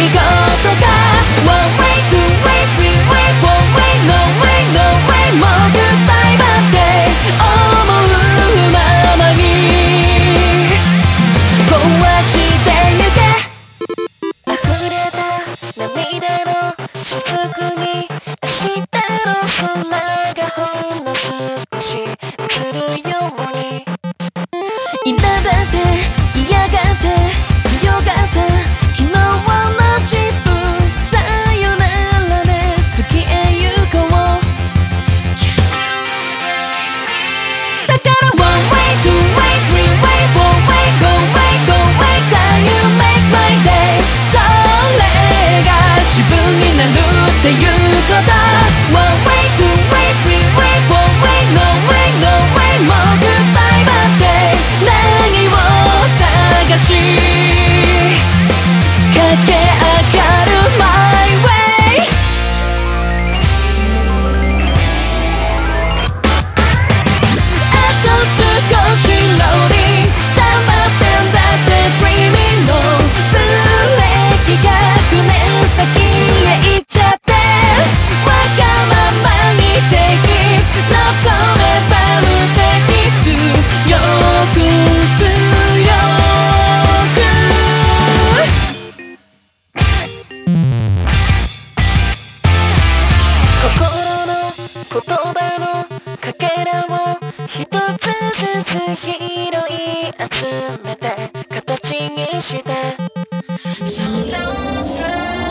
事か One way, two way, three way, four way No way, no way もう Goodbye bad day 思うままに壊してゆけ溢れた涙の雫に明日の空がほんの少し映るように苛立って嫌がって強がった昨日の自分さよならで月へ行こうだから One way, two way, three way, four way Go way, go way さあ You make my day それが自分になるっていうこと One way, two way, three way, four way No way, no way もう Goodbye bad day 何を探し駆け上がる My way あと少し Loading さまってんだって Dreaming のブレーキ100年先へ行っちゃってわがままに Take it 望めば無敵強く強く心の言葉のかけらを一つずつ拾い集めて形にしてそのさ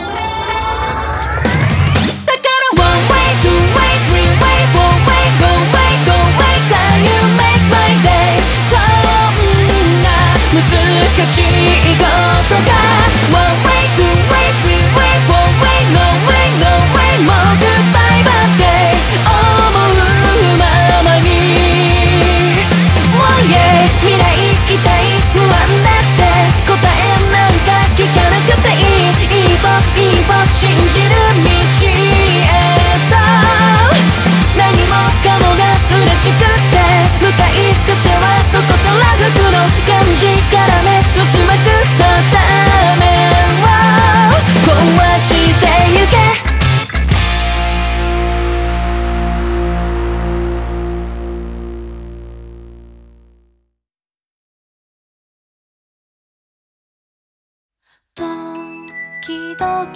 だから One way, two way, three way, four way Go way, go way さあ You make my day そんな難しいことが One way, two way, three way, four way No way, no way もう Goodbye bad day 思うままに Oh yeah 未来期待不安だって答えなんか聞かなくていい一歩一歩信じる道へと何もかもが嬉しくって向かい風はどこから吹くの感じから目渦巻く定めを壊してゆけ時々